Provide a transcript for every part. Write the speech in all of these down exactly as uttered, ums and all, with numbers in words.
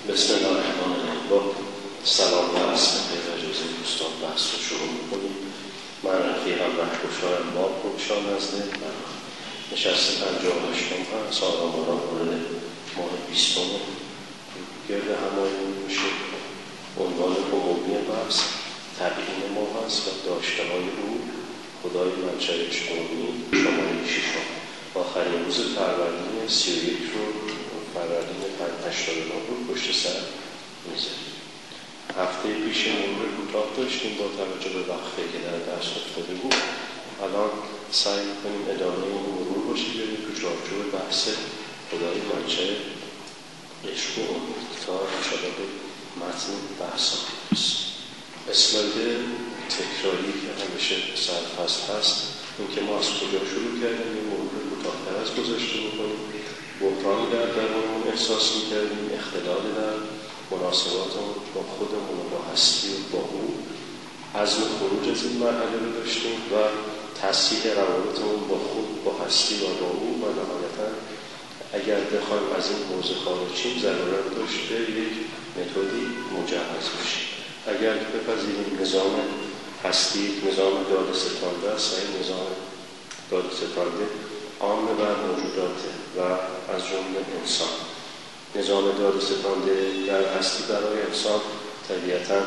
بسم الله الرحمن الرحیم. با سلام و عرض به اجازه دوستان بحث رو شروع می‌کنیم. من رفیقم رهگشایان باب خودشان نزده و نشست پنجاه و هشتم هست. آرام آرام مورد ماه بیستم گرد همایون میشه. عنوان عمومی بحث تبیین ما هست و داشته های او خدای منشأ اجتماعی شماره ششم. آخرین روز فروردین سی و یک رو فروردین هشتاد و نه رو پشت سر میذاریم. هفته پیش مرور کوتاه داشتیم با توجه به وقفه که در درس افتاده بود. الان سعی میکنیم ادامه این مرور باشیم بریم تو چارچوب بحث خدای منشأ عشق و امید تا انشاءالله به متن بحث برسیم. اسلاید تکراری که همیشه سرفصل هست این که ما از کجا شروع کردیم این مرور کوتاه‌تر از گذشته بکنیم. بحران در درونمون احساس می‌کردیم، اختلال در مناسباتمون با خودمون و با هستی و با او، عزم خروج از این مرحله رو داشتیم و تصحیح روابطمون با خود، با هستی و با او و نهایتاً اگر بخوایم از این حوزه خارج شیم ضرورت داشت به یک متدی مجهز بشیم. اگر بپذیریم نظام هستی نظام داده‌ستانده است، این نظام داده‌ستانده عام بر موجودات و از جمله انسان. نظام داده‌ستانده در هستی برای انسان طبیعتاً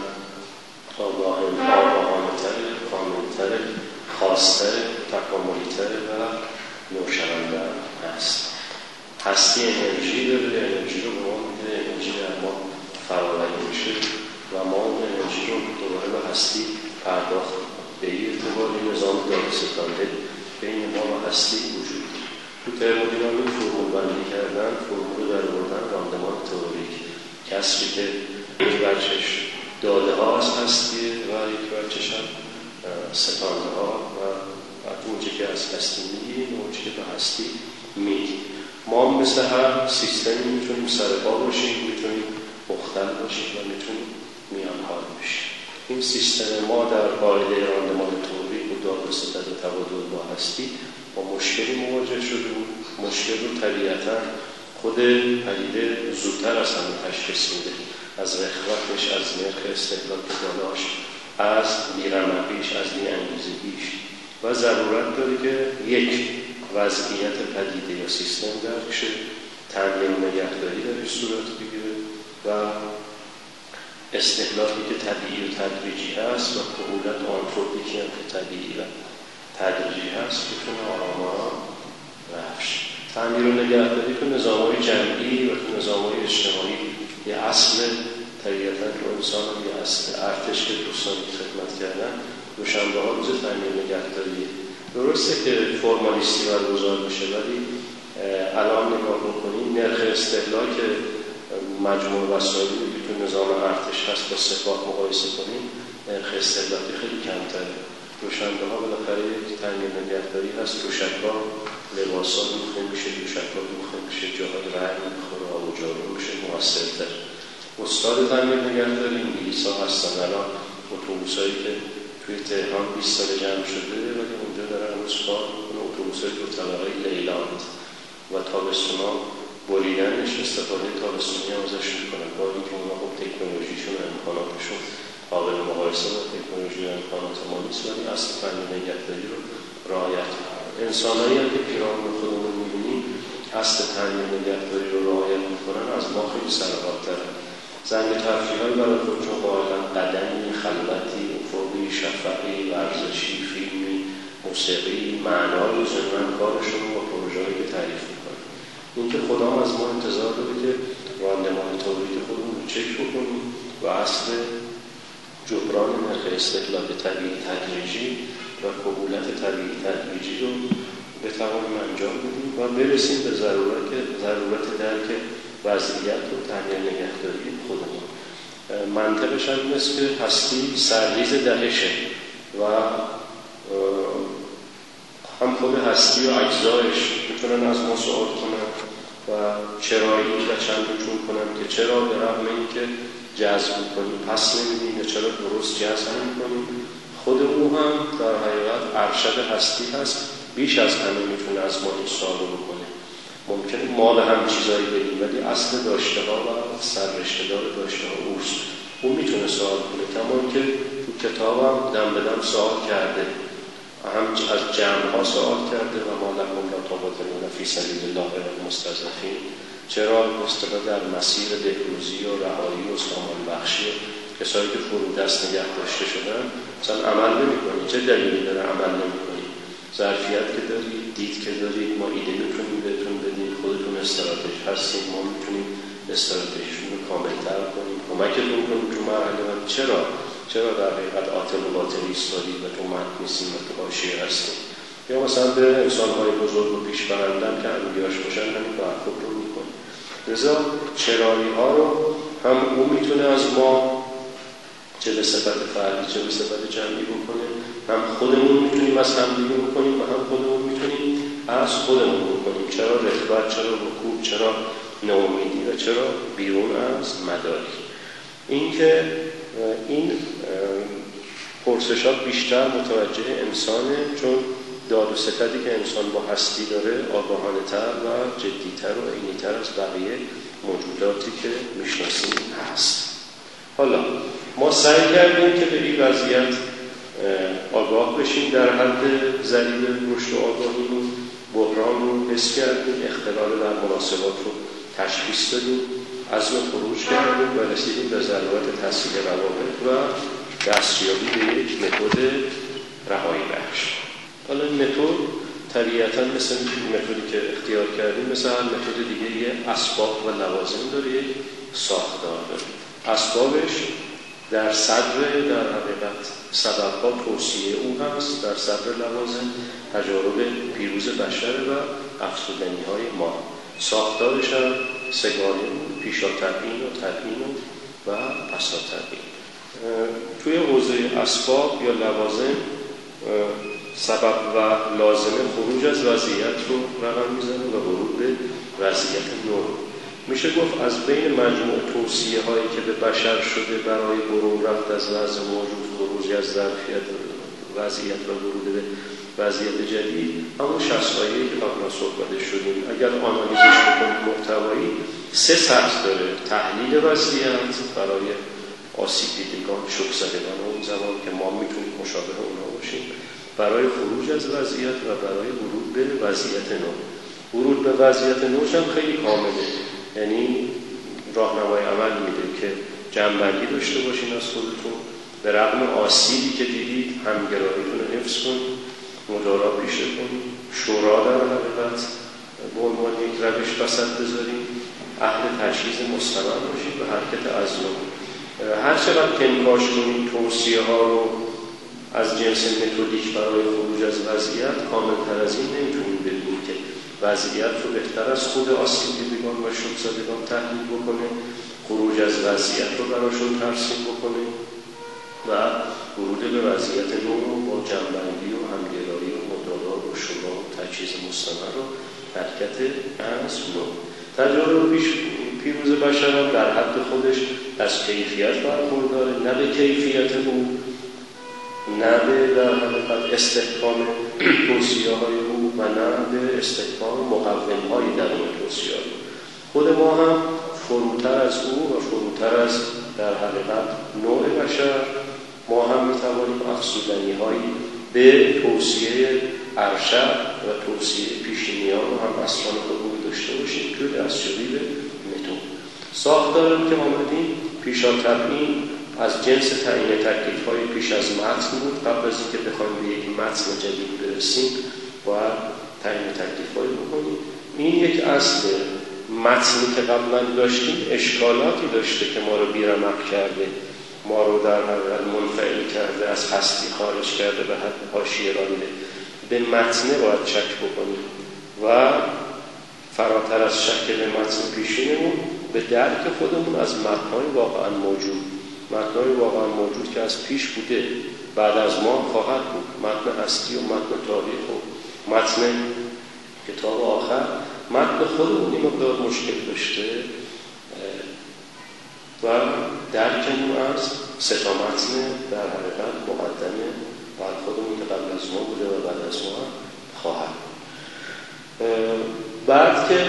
آگاهانه‌تر، کامل‌تر، خاص‌تر، تکاملی‌تر و نوشونده است. هستی انرژی داره، انرژی رو به ما میده، انرژی در ما فراوری میشه و ما اون انرژی رو دوباره به هستی پرداخت به این اعتبار نظام داده‌ستانده بین ما و هستی وجود داره. تو ترمودینامیک فرمول بندی کردن، فرمول در بردن راندمان تئوریک، کسری که یک بچش داده ها از هستیه و یک بچش هم ستانده ها و اونچه که از هستی میگیریم و اونچه که به هستی میگیریم. ما مثل هر سیستمی میتونیم سرپا باشیم، میتونیم مختل باشیم و میتونیم میان حال باشیم. این سیستم ما در قاعده راندمان تئوریک و داده‌ستد تبادل با هستی با مشکلی مواجه شده بود. مشکل رو طبیعتاً خود پدیده زودتر از همه تشخیص میده، از رخوتش، از نرخ استهلاک بالاش، از بی‌رمقیش، از بی‌انگیزگیش و ضرورت داره که یک وضعیت پدیده یا سیستم درک شه، تغییر و نگهداری درش صورت بگیره و استهلاکی که طبیعی و تدریجی هست و کهولت آنتروپیکی هم که طبیعی و تدریجی هست بتونه آرام آرام رفت شه. تعمیر و نگهداری تو نظام‌های جمعی و تو نظام‌های اجتماعی یه اصل طبیعتاً تو انسان هم یه اصل ارتش که دوستانی خدمت کردن دوشنبه ها روز تعمیر نگهداریه. درسته که فرمالیستی برگزار بشه ولی الان نگاه می‌کنیم نرخ استهلاک مجموع وسایلی که تو نظام ارتش هست با سپاه مقایسه کنیم نرخ استهلاکی خیلی کمتره. دوشنبه ها بالاخره یک تعمیر نگهداری هست، دوشک‌ها لباسا دوخته میشه، دوشک‌ها دوخته میشه، جاهای رنگ میخوره، آب و جارو میشه، موثرتر. استاد تعمیر نگهداری انگلیس‌ها هستن. الان اتوبوسایی که توی تهران بیست سال جمع شده ولی اونجا دارن هنوز کار میکنه، اتوبوسای دو طبقه لیلاند و تابستونا بریدنش استفاده تابستونی هم ازش میکنن با اینکه اونا خب تکنولوژیشون و امکاناتشون قابل مقایسه با تکنولوژی و امکانات ما نیست ولی اصل تعمیر نگهداری رو رعایت میکنن. انسانایی هم که پیرامون خودمون میبینیم اصل تعمیر نگهداری رو رعایت میکنن از ما خیلی سرحال‌ترن. زنگ تفریح‌هایی برای خودشون قائلن، قدمی، خلوتی، افقی، شفقی، ورزشی، فیلمی، موسیقی، معنای ضمن کارشون با پروژه‌ای که تعریف میکنن. این که خدا از ما انتظار داره که راندمان تئوریک خودمون رو چک بکنیم و اصل جبران نرخ استهلاک طبیعی تدریجی و کهولت طبیعی تدریجی رو بتوانیم انجام بدیم و برسیم به ضرورت ضرورت درک وضعیت و تعمیر نگهداری خودمون. منطقش هم این است که هستی سرریز دهشه و هم خود هستی و اجزایش میتونن از ما سوال کنن و چرایی و چند و چون کنن که چرا به رغم اینکه جذب میکنیم پس نمیدیم یا چرا درست جذب نمیکنیم. خود او هم در حقیقت ارشد هستی هست، بیش از همه میتونه از ما این سوالو بکنه. ممکنه ما به هم چیزایی بدیم ولی اصل داشته ها و سررشته دار داشته ها اوست. اون میتونه سوال کنه، کما که تو کتابم دم به دم سوال کرده، هم از جمع ها سوال کرده و ما لکم لا تقاتلون فی سبیل الله المستضعفین، چرا مستقل در مسیر بهروزی و رهایی و سامان بخشی کسایی که فرو دست نگه داشته شدن مثلا عمل نمی کنی؟ چه دلیلی داره عمل نمی کنی؟ ظرفیت که دارید، دید که دارید، ما ایده میتونیم بهتون بدیم، خودتون استراتژی هستید، ما میتونیم استراتژیشون رو کاملتر کنیم، کمکتون کنیم تو مرحله من. چرا؟ چرا در حقیقت عاطل و باطل ایستادید و تو مد نیستیم و تو حاشیه هستیم؟ یا مثلا به انسان‌های بزرگ و پیش برندن که انبیاش باشن همین برخورد رو میکنیم. لذا چرایی ها رو هم اون میتونه از ما چه به صفت فردی چه به صفت جمعی بکنه، هم خودمون میتونیم از همدیگه بکنیم و هم خودمون میتونیم از خودمون بکنیم. چرا رغبت، چرا رکوب، چرا ناامیدی و چرا بیرون از مدارک. این که این پرسشات بیشتر متوجه انسانه، چون داد و ستدی که انسان با هستی داره آگاهانه تر و جدیتر و عینی‌تر از بقیه موجوداتی که میشناسیم هست. حالا ما سعی کردیم که به این وضعیت آگاه بشیم، در حد ذریب رشد و آگاهی رو، بحران رو حس کردیم، اختلال در مناسبات رو تشخیص دادیم، عزم خروج کردیم و رسیدیم به ضرورت تحصیل روابط و دستیابی به یک متد رهایی بخش. حالا این متد طبیعتاً مثل متدی که اختیار کردیم مثل هر متد دیگه یه اسباب و لوازم داره، یک ساختار داره. اسبابش در صدر در حقیقت سبب‌ها توصیه او هست، در صدر لوازم تجارب پیروز بشر و افزودنی‌های ما. ساختارش هم سگانه بود، پیشا تبیین و تبیین و پسا تبیین. توی حوزه اسباب یا لوازم سبب و لازمه خروج از وضعیت رو رقم میزنه و ورود به وضعیت نو. میشه گفت از بین مجموع توصیه هایی که به بشر شده برای برون رفت از وضع موجود، خروج از ظرفیت وضعیت و ورود به وضعیت جدید، همون شخصایی که قبلا صحبت شدیم اگر آنالیزش بکنیم محتوایی سه سطح داره: تحلیل وضعیت برای آسیب دیدگان، شوک زدگان اون زمان که ما میتونیم مشابه اونا باشیم، برای خروج از وضعیت و برای ورود به وضعیت نو. ورود به وضعیت نو هم خیلی کامله، یعنی راهنمای عمل میده که جنبندی داشته باشین از خودتون، به رغم آسیبی که دیدید همگراییتون رو حفظ کنید، مدارا پیشه کنید، شورا در حقیقت به عنوان یک روش وسط بذارید، اهل تجهیز مستمر باشید و حرکت عزم. هر چقدر که انکاش کنید توصیه ها رو از جنس متدیک برای خروج از وضعیت، کاملتر از این نمیتونید ببینید که وضعیت رو بهتر از خود آسیب دیدگان و شوک زدگان تحلیل بکنه، خروج از وضعیت رو براشون ترسیم بکنه و ورود به وضعیت نو رو با جنبندی و همگرایی و مدارا و شورا و تجهیز مستمر و حرکت از نو. تجارب پیش پیروز بشر در حد خودش از کیفیت برخورداره، نه به کیفیت او، نه به در حقیقت استحکام توصیه های او و نه به استحکام مقوم های درون توصیه های. خود ما هم فروتر از او و فروتر از در حقیقت نوع بشر، ما هم میتوانیم افزودنی هایی به توصیه ارشد و توصیه پیشینیان و هم اصلان خودمون داشته باشیم که دستیابی به متد. ساختارم که آمدیم پیشا تبیین از جنس تعیین تکلیف های پیش از متن بود. قبل از اینکه بخوایم به یک متن جدید برسیم باید تعیین تکلیف های بکنیم. این یک اصل متنی که قبلا داشتیم اشکالاتی داشته که ما رو بیرمق کرده، ما رو در حقیقت منفعل کرده، از هستی خارج کرده، به حد حاشیه رانده. به متن باید شک بکنیم و فراتر از شک به متن پیشینمون به درک خودمون از متن‌های واقعا موجود، متن‌های واقعا موجود که از پیش بوده، بعد از ما خواهد بود، متن هستی و متن تاریخ و متن کتاب آخر. متن خودمون این مقدار مشکل داشته و درکمون از سه تا متن در حقیقت مقدمه بر خودمون که قبل از ما بوده و بعد از ما خواهد. بعد که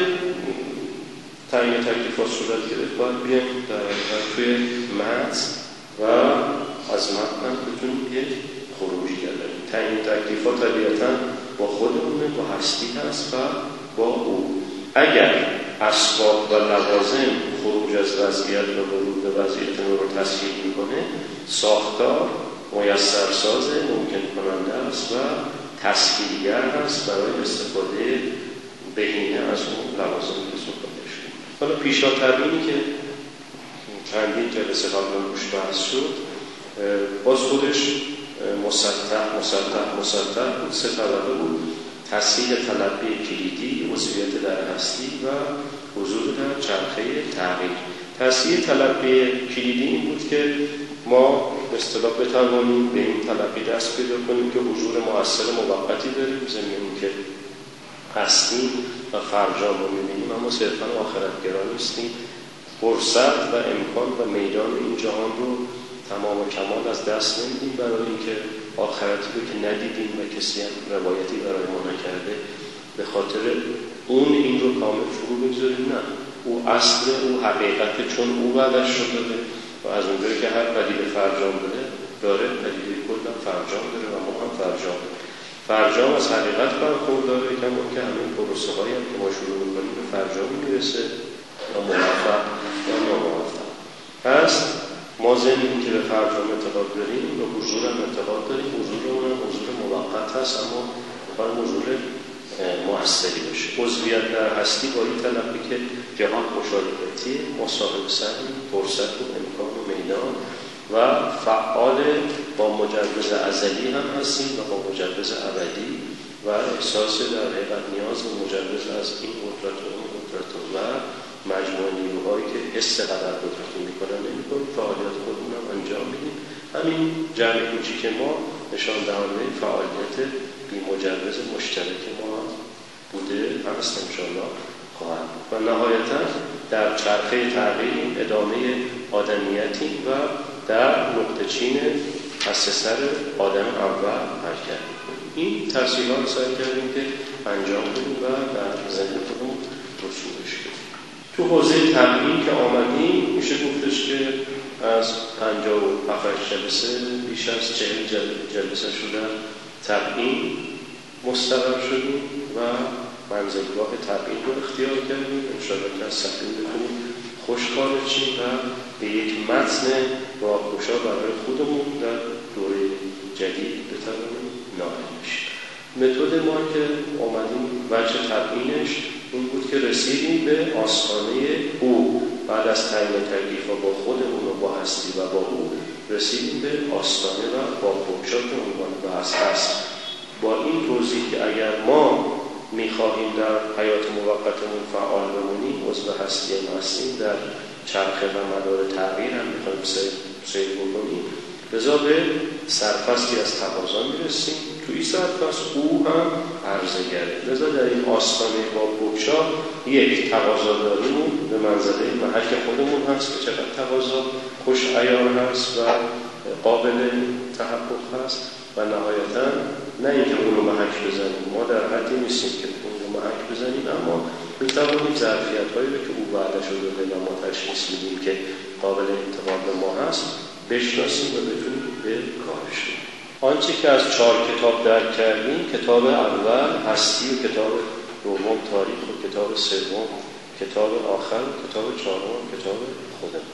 تعیین تکلیفات صورت گرفت باید بیایم در حقیقت توی متن و از متن هم بتونیم یک خروجی کردیم. تعیین تکلیفات طبیعتاً با خودمونه، با هستی هست و با او. اگر اسباب و لوازم خروج از وضعیت و ورود به وضعیت نو رو تسهیل میکنه، ساختار میسرساز، ممکن کننده است و تسهیلگر هست برای استفاده بهینه از اون لوازم که صحبت شد. حالا پیشا تبیینی که چندین جلسه قبلا روش بحث شد، باز خودش مسطح مسطح مسطح بود، سه طبقه بود: تسهیل تلقی کلیدی، عضویت در هستی و حضور در چرخه تغییر. تسهیل تلقی کلیدی این بود که ما به اصطلاح بتوانیم به این تلقی دست پیدا کنیم که حضور مؤثر موقتی داریم، زمینی که هستیم و فرجام رو می‌بینیم، اما صرفاً آخرتگرا نیستیم. فرصت و امکان و میدان این جهان رو تمام و کمال از دست نمیدیم برای اینکه آخرتی رو که ندیدیم و کسی هم روایتی برای ما نکرده به خاطر اون این رو کامل فرو بگذاریم. نه، او اصل، او حقیقت، چون او وعدش رو داده و از اونجایی که هر پدیده فرجام داره داره پدیده کل هم فرجام داره و ما هم فرجام داره. فرجام از حقیقت برخورداره، کما که همین پروسه هایی هم که ما شروع می‌کنیم به فرجام میرسه یا موفق یا ناموفق. پس ما ضمن که به فرجام اعتقاد داریم و حضور هم اعتقاد داریم. حضورمون هم حضور موقت هست، اما باید حضور مؤثری باشه. عضویت در هستی با این تلقی که جهان مشارکتی، مصاحب سهمی، فرصت و امکان و میدان و فعال با مجوز ازلی هم هستیم و با مجوز ابدی و احساس در حقیقت نیاز و مجوز از این قدرت و اون قدرت و مجموعه نیروهایی که حس قدر قدرت میکنن نمیکنیم، فعالیت خودمون هم انجام میدیم. همین جمع کوچیک ما نشان دهنده فعالیت بی مجوز مشترک ما بوده هست، انشاءالله خواهد. و نهایتا در چرخه تغییر ادامه آدمیتی و در نقطه چین پس سر آدم اول حرکت میکنیم. این تفصیلات سعی کردیم که انجام بدیم و در ذهن خودمون رسوبش کنیم. تو حوزه تبیین که آمدیم میشه گفتش که از پنجاه و هفت جلسه بیش از چهل جلسه شده تبیین مستقر شدیم و منزلگاه تبیین رو اختیار کردیم. انشاءالله که از تبیین بکنیم خوش خارج شیم و به یک متن راهگشا برای خودمون در دوره جدید بتوانیم نائل بشیم. متد ما که آمدیم وجه تبیینش این بود که رسیدیم به آستانه او. بعد از تعیین تکلیف‌ها با خودمون و با هستی و با او رسیدیم به آستانه و با بگشا که عنوان بحث هست. با این توضیح که اگر ما می‌خواهیم در حیات موقتمون فعال بمونیم، عضو هستی هم هستیم، در چرخه و مدار تغییر هم می‌خوایم سیر بکنیم، لذا به سرفصلی از تقاضا میرسیم. توی سرفصل او هم عرضه‌گره. لذا در این آستانه با بگشا یک تقاضا داریمون به منزله محک خودمون هست که چقدر تقاضا خوش عیار هست و قابل تحقق هست و نهایتاً نه اینکه اون رو محک بزنیم، ما در حدی نیستیم که اون رو محک بزنیم، اما میتوانیم ظرفیت‌هایی رو که او وعده شده و ما تشخیص میدیم که قابل انتقال به ما هست بشناسیم و بتونیم به کارش کنیم. آنچه که از چهار کتاب درک کردیم، کتاب اول هستی و کتاب دوم تاریخ و کتاب سوم کتاب آخر و کتاب چهارم کتاب خودمون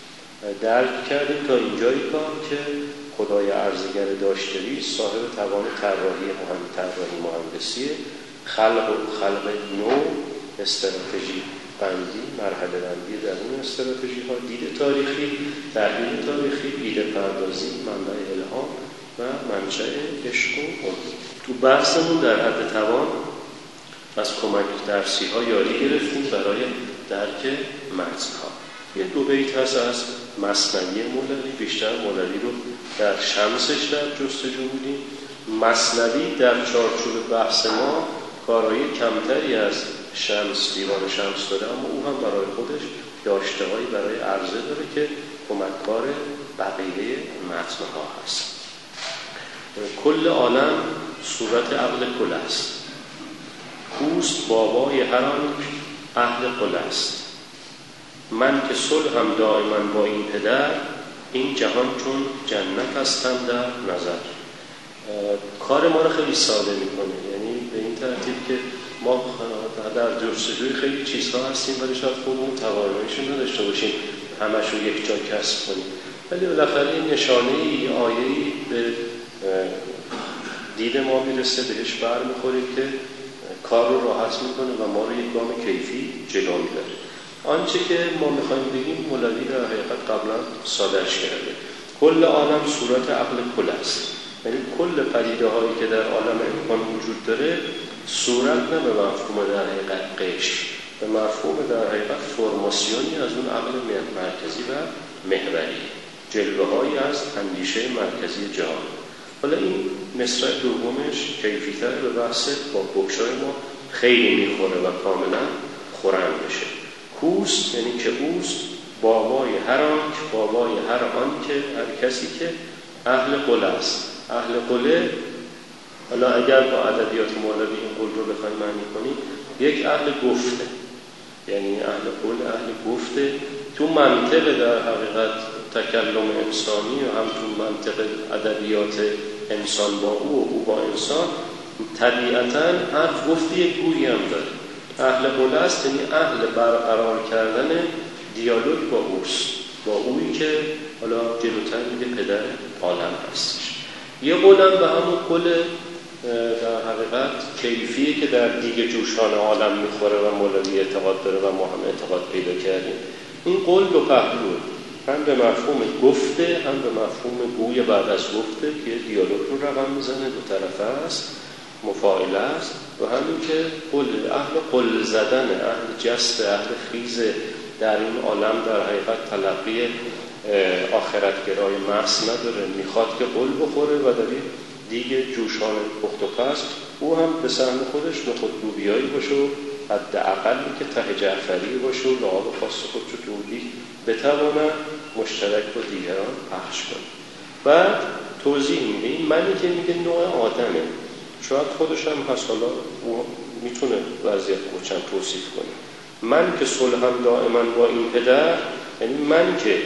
درک کردیم تا اینجایی کار که خدای عرضگر داشتری صاحب توان طراحی مهم طراحی مهندسی خلق و خلق نو، استراتژی بندی، مرحله بندی در اون استراتژی ها، دید تاریخی، تحلیل تاریخی، ایده پردازی، منبع الهام و منشأ عشق و امید. تو بحثمون در حد توان از کمک درسی ها یاری گرفتیم برای درک متن ها. یه دو بیت هست از مثنوی مولوی، بیشتر مولوی رو در شمسش در جستجو بودیم. مثنوی در چارچوب بحث ما کارایی کمتری از شمس دیوان شمس داره، اما او هم برای خودش داشته‌هایی برای عرضه داره که کمک‌کار بقیه متن‌ها هست. کل عالم صورت عقل کل است. کوست بابای هر آنک اهل قل است. من که صلحم دائما با این پدر، این جهان چون جنت هستم در نظر. کار ما رو خیلی ساده میکنه، یعنی به این ترتیب که ما در جستجوی خیلی چیزها هستیم ولی شاید خودمون تواناییشون نداشته باشیم همش رو یک جا کسب کنیم، ولی بالاخره این نشانه ای آیه‌ای به دید ما میرسه، بهش بر میخوریم که کار رو راحت میکنه و ما رو یک گام کیفی جلو میبره. آنچه که ما میخوایم بگیم مولوی در حقیقت قبلا سادهش کرده. کل عالم صورت عقل کل است، یعنی کل پدیده هایی که در عالم امکان وجود داره صورت نه به مفهوم در حقیقت قشر، به مفهوم در حقیقت فرماسیونی از اون عقل مرکزی و محوری، جلوه هایی از اندیشه مرکزی جهان. حالا این مصرع دومش کیفی‌تر به بحث با بکشای ما خیلی میخوره و کاملا خورند بشه. کوست یعنی که اوست بابای هر آنک، بابای هر آن که هر کسی که اهل قل است. اهل قله، حالا اگر با ادبیات مولوی این قل رو بخوایم معنی کنیم، یک اهل گفته، یعنی اهل قل اهل گفته. تو منطق در حقیقت تکلم انسانی و هم تو منطق ادبیات انسان با او و او با انسان طبیعتاً هر گفتی یک گویی هم داره. اهل قل است یعنی اهل برقرار کردن دیالوگ با اوست، با اویی که حالا جلوتر میگه پدر عالم هستش. یه قولم به همون قول در حقیقت کیفیه که در دیگه جوشان عالم میخوره و مولوی اعتقاد داره و ما هم اعتقاد پیدا کردیم. این قول دو پهلوه، هم به مفهوم گفته هم به مفهوم گوی بعد از گفته که دیالوگ رو رقم میزنه، دو طرفه است، مفاعله است، و همین که قل، اهل قل زدن، اهل جست، اهل خیز در این عالم در حقیقت تلقی آخرتگرای محض نداره، میخواد که قل بخوره و در این دیگه جوشان پخت و پس او هم به سهم خودش نخود لوبیایی باشه و حداقلی که ته جعفری باشه و لعاب خاص خود چو تولی بتواند مشترک با دیگران پخش کنه. بعد توضیح میده این منی که میگه نوع آدمه، شاید خودش هم هست، حالا او میتونه وضعیت خودش هم توصیف کنه. من که صلحم دائما با این پدر، یعنی من که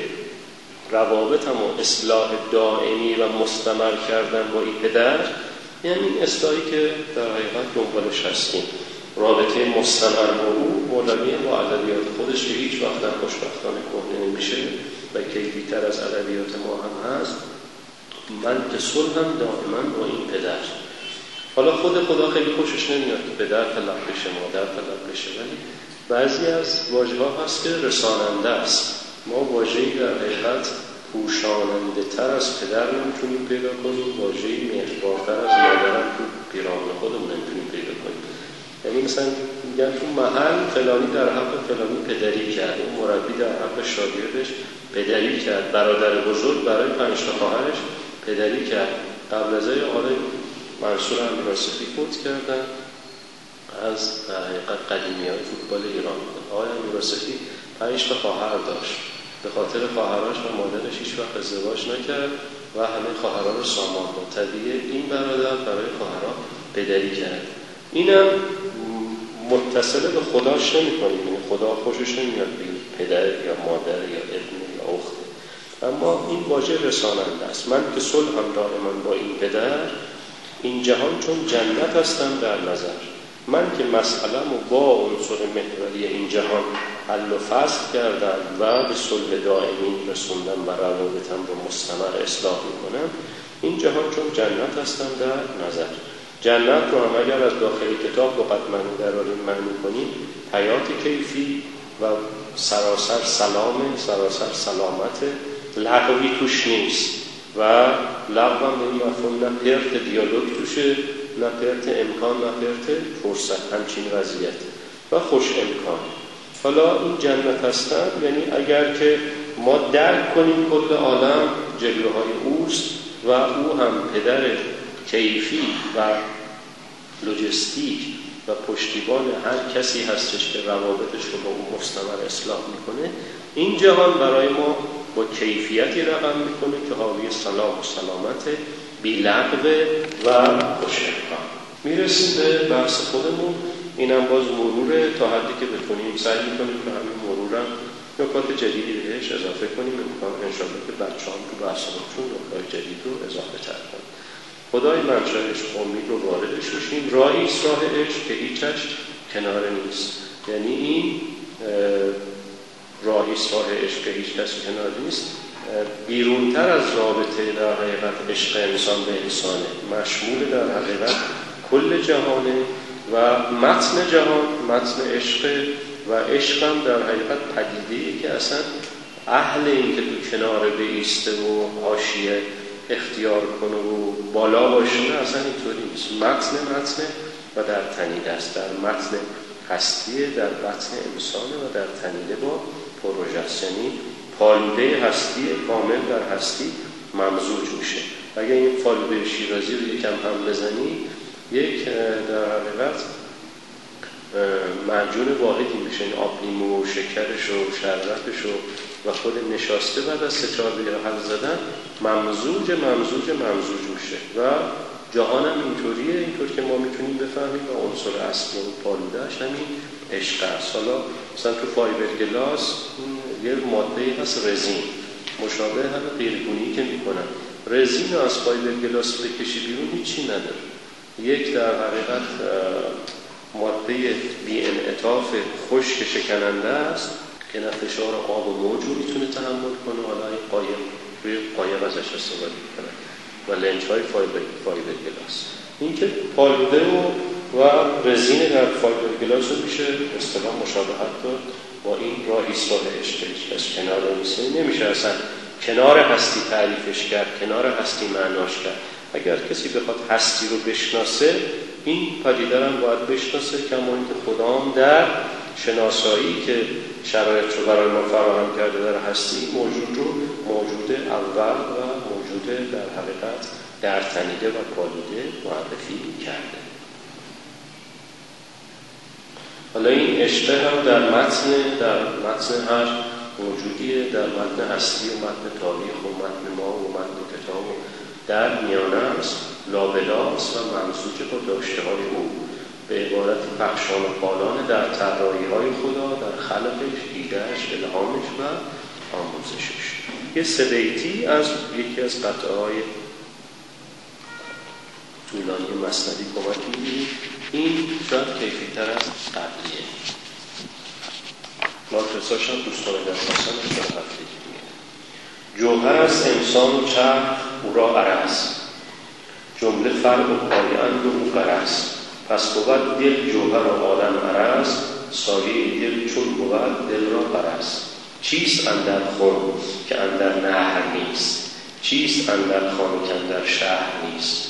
روابطم و اصلاح دائمی و مستمر کردن با این پدر، یعنی این اصلاحی که در حقیقت دنبالش هستیم، رابطه مستمر با او. مولوی با ادبیات خودش که هیچ وقت هم خوشبختانه کهنه نمیشه و کیفی‌تر از ادبیات ما هم هست. من که صلحم دائما با این پدر. حالا خود خدا خیلی خوشش نمیاد که پدر طلب بشه، مادر طلب بشه، ولی بعضی از واژه‌ها هست که رساننده است. ما واژه‌ای در حقیقت پوشاننده تر از پدر نمیتونیم پیدا کنیم، واژه‌ای مهربان‌تر از مادر هم تو پیرامون خودمون نمیتونیم پیدا کنیم. یعنی مثلا میگن تو محل فلانی در حق فلانی پدری کرد، اون مربی در حق شاگردش پدری کرد، برادر بزرگ برای پنج تا خواهرش پدری کرد. قبل از این آقای منصور امیرآصفی فوت کردن، از در حقیقت قدیمی‌های فوتبال ایران بود. آقای امیرآصفی پنج تا خواهر داشت، به خاطر خواهرش و مادرش هیچ وقت ازدواج نکرد و همه خواهرها رو سامان داد. طبیعیه این برادر برای خواهرها پدری کرد. اینم متصل به خداش نمی‌کنیم، یعنی خدا خوشش نمیاد بگیم پدر یا مادر یا ابن یا اخت، اما این واژه رساننده است. من که صلحم دائما با این پدر، این جهان چون جنت هستم در نظر. من که مسئله‌مو با عنصر محوری این جهان حل و فصل کردم و به صلح دائمی رسوندم و روابطم رو مستمر اصلاح میکنم، این جهان چون جنت هستم در نظر. جنت رو هم اگر از داخل کتاب با قدمانی دراریم معنی کنیم، حیات کیفی و سراسر سلام، سراسر سلامت، لغوی توش نیست و لغو هم به این مفهوم نه پرت دیالوگ توشه، نه پرت امکان، نه پرت فرصت، همچین وضعیت و خوش امکان. حالا این جنت هستن یعنی اگر که ما درک کنیم کل عالم جلوه های اوست و او هم پدر کیفی و لوجستیک و پشتیبان هر کسی هستش که روابطش رو با او مستمر اصلاح میکنه، این جهان برای ما با کیفیتی رقم میکنه که حاوی سلام و سلامت بی لغو و خوش امکان. میرسیم به بحث خودمون. اینم باز مروره تا حدی که بتونیم سعی میکنیم که همین مرورم نکات جدیدی بهش اضافه کنیم، امکان انشاءالله که بچه‌ها تو بحث‌هاشون نکات جدید رو اضافه تر کنیم. خدای منشأ عشق امید رو واردش میشیم. راهی است راه عشق که هیچش کنار نیست، یعنی این راهی است راه عشق که هیچکس کنار نیست بیرونتر از رابطه در حقیقت عشق انسان به انسانه، مشمول در حقیقت کل جهانه و متن جهان متن عشق و عشق هم در حقیقت پدیده‌ای که اصلا اهل این که تو کنار بایسته و حاشیه اختیار کنه و بالا باشه اصلا اینطوری نیست. متن متن و در تنیده است، در متن هستیه، در بطن انسانه و در تنیده با پروژه است، یعنی پالوده هستی کامل در هستی ممزوج میشه. اگه این فالوده شیرازی رو یکم هم بزنی یک در حقیقت معجون واحدی میشه، این آب لیمو و شکرش و شربتش و خود نشاسته بعد از سه چهار دقیقه حل زدن ممزوج ممزوج ممزوج میشه و جهان هم اینطوریه، اینطور که ما میتونیم بفهمیم و عنصر اصلی و پالودهش همین عشق است. حالا مثلا تو فایبرگلاس یه ماده‌ای هست رزین، مشابه همه غیرگونی که میکنن، رزین از فایبرگلاس بکشی بیرون هیچی نداره، یک در حقیقت ماده بی انعطاف خشک شکننده است که نه فشار آب و موج رو میتونه تحمل کنه، حالا این قایق روی قایق ازش استفاده میکنن و لنج های فایبر فایبرگلاس. این که پالوده و و رزین در فایبرگلاس رو میشه اصطلاح مشابهت داد با این راهی است راه عشق که از کنار نیست، نمیشه اصلا کنار هستی تعریفش کرد، کنار هستی معناش کرد. اگر کسی بخواد هستی رو بشناسه این پدیده هم باید بشناسه، کما اینکه خدا هم در شناسایی که شرایط رو برای ما فراهم کرده در هستی موجود رو موجود اول و موجود در حقیقت در تنیده و پالوده معرفی کرده. حالا این عشق هم در متن در متن هر موجودیه، در متن هستی و متن تاریخ و متن ما و متن کتاب و در میانه است، لابلاست و ممزوج با داشته های او، به عبارت پخشان و پالان در طراحی های خدا، در خلقش، دیدهش، الهامش و آموزشش. یه سه بیتی از یکی از قطعه های طولانی مثنوی کمک می‌گیریم. این شاید کیفی‌تر از قبلیه، ناکرساش هم دوستان در خواستن در هفته دیگه. جوهر از انسان و چرخ او را عرض، جمله فرق و پایه‌اند و او غرض. پس بود دل جوهر و عالم عرض، سایه دل چون بود دل را غرض. چیست اندر خم که اندر نهر نیست، چیست اندر خانه که اندر شهر نیست.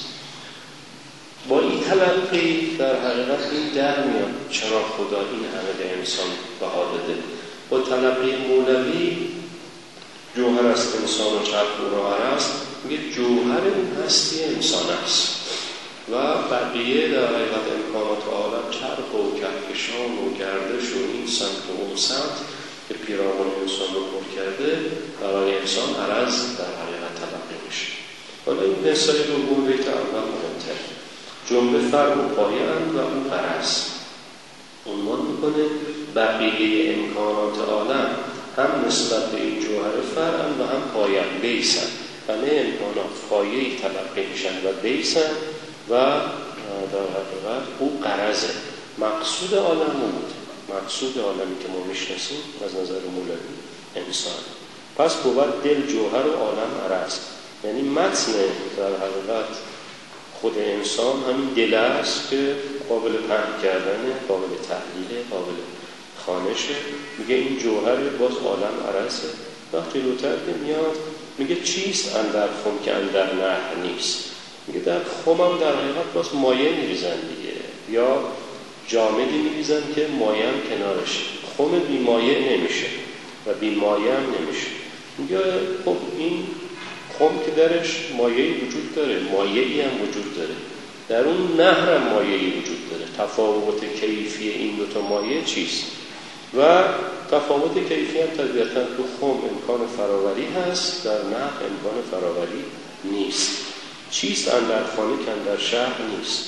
با این تلقی در حقیقت این در میاد چرا خدا این همه به انسان بها داده. با تلقی مولوی جوهر از انسان و چرخ او را عرض میگه جوهر اون هستی انسان است و بقیه در حقیقت امکانات عالم چرخ و کهکشان و گردش و این سمت و اون سمت که پیرامون انسان رو پر کرده برای انسان عرض در حقیقت تلقی میشه. حالا این مثال دوم بیت اول مهمتر، جمله فرق و پایه‌اند و اون غرض عنوان میکنه بقیه امکانات عالم هم نسبت به این جوهر فرعن و هم پایه بیسن، همه امکانات پایه‌ای تلقی میشن و بیسن و در حقیقت او غرضه، مقصود عالم بود، مقصود عالمی که ما میشناسیم از نظر مولوی انسان. پس بود دل جوهر و عالم عرض، یعنی متن در حقیقت خود انسان همین دل است که قابل پهن کردنه، قابل تحلیله، قابل خانشه. میگه این جوهر باز عالم عرضه. وقتی جلوتر که میاد میگه چیست اندر خم که اندر نهر نیست. میگه در خم هم در حقیقت باز مایه میریزن دیگه، یا جامدی میریزن که مایه هم کنارش، خم بی مایه نمیشه و بی مایه هم نمیشه. میگه خب این خم که درش مایه‌ای وجود داره، مایه‌ای هم وجود داره، در اون نهر هم مایه‌ای وجود داره. تفاوت کیفی این دو تا مایه چیست؟ و تفاوت کیفی هم طبیعتاً تو خم امکان فراوری هست، در نهر امکان فراوری نیست. چیست اندر خانه که اندر شهر نیست.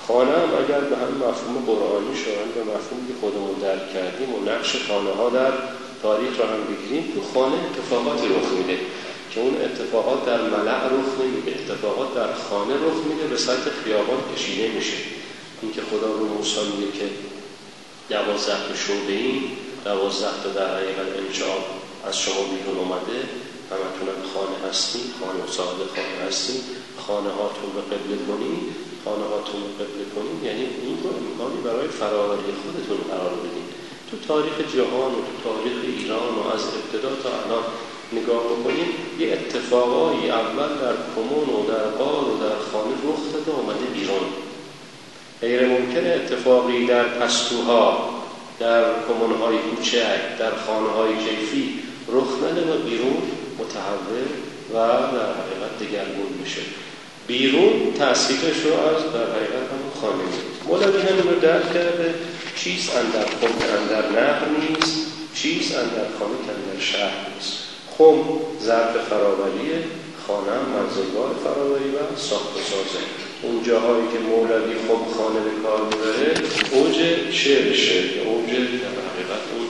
خانه هم اگر به هم مفهوم قرآنی شامل به مفهومی که خودمون درک کردیم و نقش خانه ها در تاریخ را هم بگیریم، تو خانه اتفاقاتی رخ میده که اون اتفاقات در ملأ رخ نمیده، اتفاقات در خانه رخ میده، به سطح خیابان کشیده میشه. این که خدا رو موسی میگه که دوازده تا شعبه این دوازده تا در حقیقت انشاء از شما بیرون اومده، همتونم خانه هستین، خانه و صاحب خانه هستین، خانه هاتون رو قبله کنین، خانه هاتون رو قبله کنین، یعنی این رو امکانی برای فراوری خودتون قرار بدین. تو تاریخ جهان و تو تاریخ ایران و از ابتدا تا الان نگاه بکنیم، یه اتفاقایی اول در کمون و در غار و در خانه رخ داده اومده بیرون. غیر ممکنه اتفاقی در پستوها، در کمونهای کوچک، در خانه‌های کیفی رخ نده و بیرون متحول و در حقیقت دگرگون بشه. بیرون تأثیرش رو از در حقیقت همون خانه می‌بینید. مولوی همین رو درک کرده، چیز اندر خم اندر نهر نیست، چیز اندر خانه اندر شهر نیست. خم ظرف فراوریه، خانه هم منزلگاه فراوری و ساخت و سازه. اون جاهایی که مولوی خم خانه به کار میبره اوج شعرشه، یا اوج در حقیقت اون